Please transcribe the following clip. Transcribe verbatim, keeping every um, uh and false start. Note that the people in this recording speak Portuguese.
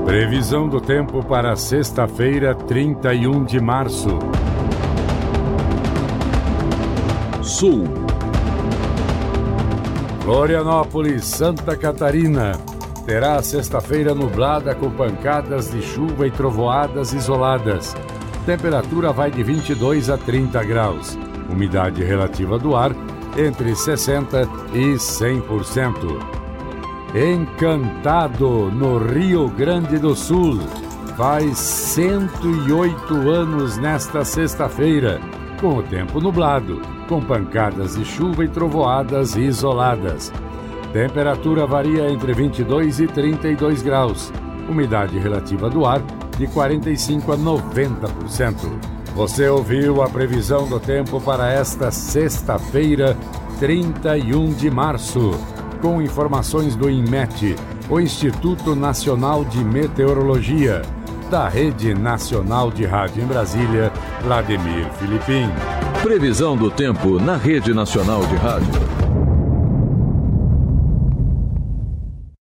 Previsão do tempo para sexta-feira, trinta e um de março. Sul. Florianópolis, Santa Catarina. Terá sexta-feira nublada com pancadas de chuva e trovoadas isoladas. Temperatura vai de vinte e dois a trinta graus. Umidade relativa do ar entre sessenta por cento e cem por cento. Encantado, no Rio Grande do Sul. Faz cento e oito anos nesta sexta-feira, com o tempo nublado, com pancadas de chuva e trovoadas isoladas. Temperatura varia entre vinte e dois e trinta e dois graus. Umidade relativa do ar de quarenta e cinco a noventa por cento. Você ouviu a previsão do tempo para esta sexta-feira, trinta e um de março, com informações do INMET, o Instituto Nacional de Meteorologia, da Rede Nacional de Rádio em Brasília, Vladimir Filipim. Previsão do tempo na Rede Nacional de Rádio.